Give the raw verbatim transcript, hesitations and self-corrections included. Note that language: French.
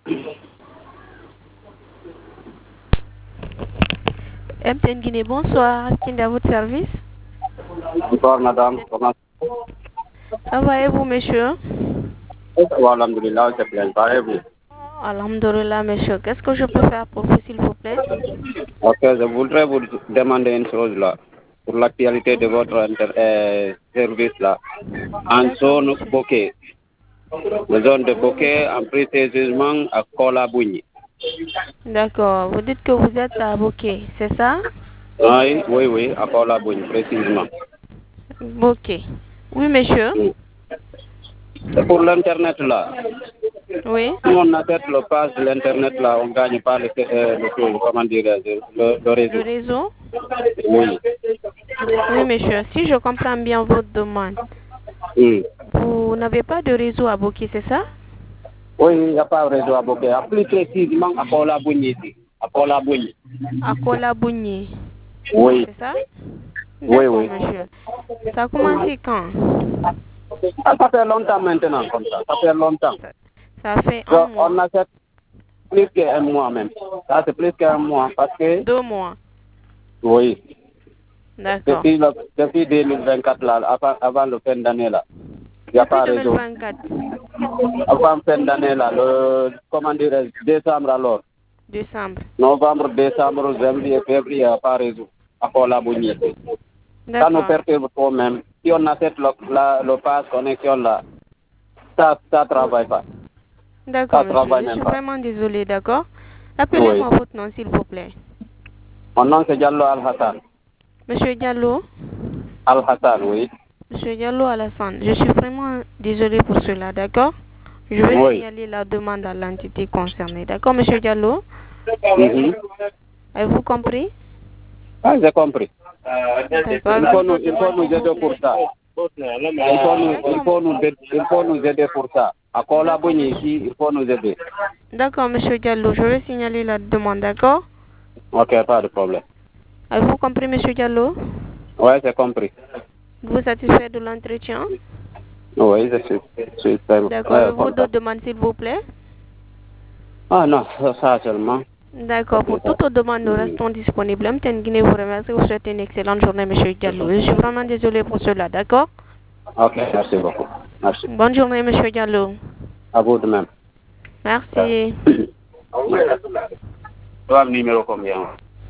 M T N Guinée, bonsoir. Qui est à votre service? Bonsoir madame. Comment ça va et vous, monsieur? Alhamdulillah, c'est bien. Ça va et vous? Alhamdulillah, monsieur. Qu'est-ce que je peux faire pour vous, s'il vous plaît? Ok, je voudrais vous demander une chose là. Pour l'actualité de votre inter- euh, service là. En zone Bokeh. La zone de Bokeh, en précisément à Kolabouni. D'accord. Vous dites que vous êtes à Bokeh, c'est ça? Oui, oui, oui, à Kolabouni, précisément. Bokeh. Oui, monsieur. Oui. C'est pour l'internet là. Oui. Si on achète le pass de l'internet là, on ne gagne pas le, euh, le, comment dire, le, le réseau. Le réseau? Oui. Oui, monsieur. Si je comprends bien votre demande, Oui. vous n'avez pas de réseau à Bokeh, c'est ça? Oui, il n'y a pas de réseau à Bokeh. Plus précisément à Kolabouni ici. À Kolabouni. À Kolabouni. Oui. C'est ça? Oui, D'accord, oui. monsieur. Ça a commencé quand? Ah, ça fait longtemps maintenant comme ça. Ça fait longtemps. Ça, ça fait un Donc, mois. on achète plus qu'un mois même. Ça, c'est plus qu'un mois parce que... Deux mois. Oui. D'accord. Depuis, le, depuis deux mille vingt-quatre, là, avant, avant le fin d'année, là, il n'y a Depuis pas de réseau. deux mille vingt-quatre. Avant fin d'année, là, le, comment dirais décembre alors. Décembre. Novembre, décembre, janvier, février, il n'y a pas de réseau. À Kolabouni. Ça nous D'accord. perturbe quand même. Si on achète le, la, le pass connexion là, ça ne travaille pas. D'accord, Ça monsieur. travaille Je même suis pas. vraiment désolée, d'accord? Oui. Appelez-moi votre nom, s'il vous plaît. Mon nom c'est Diallo Al-Hassan. Monsieur Diallo? Al-Hassan, oui. Monsieur Diallo Alassane, je suis vraiment désolée pour cela, d'accord? Je vais Oui. signaler la demande à l'entité concernée. D'accord, monsieur Diallo? Mhm. Avez-vous compris? Ah, j'ai compris. D'accord. Il faut Vous nous, d'autres il faut demandes, nous s'il vous aider pour plaît? ça. Il faut nous, il faut nous, aider- il faut nous aider pour ça. À D'accord, Kolabouni monsieur. ici, il faut nous aider. D'accord, monsieur Diallo, je vais signaler la demande, d'accord? Ok, pas de problème. Avez-vous compris, monsieur Diallo? Oui, j'ai compris. Vous satisfait de l'entretien? Oui, je suis, je suis très D'accord. euh, Avez-vous content. d'autres demandes, s'il vous plaît? Ah non, ça ça seulement. D'accord. Pour C'est ça. toute autre demande, nous Mhm. restons disponibles. M T N Guinée vous remercie. Vous souhaite une excellente journée, monsieur Diallo. Je suis vraiment désolé pour cela, d'accord? Ok, merci beaucoup. Merci. Bonne journée, monsieur Diallo. À vous de même. Merci. Toi, le numéro combien?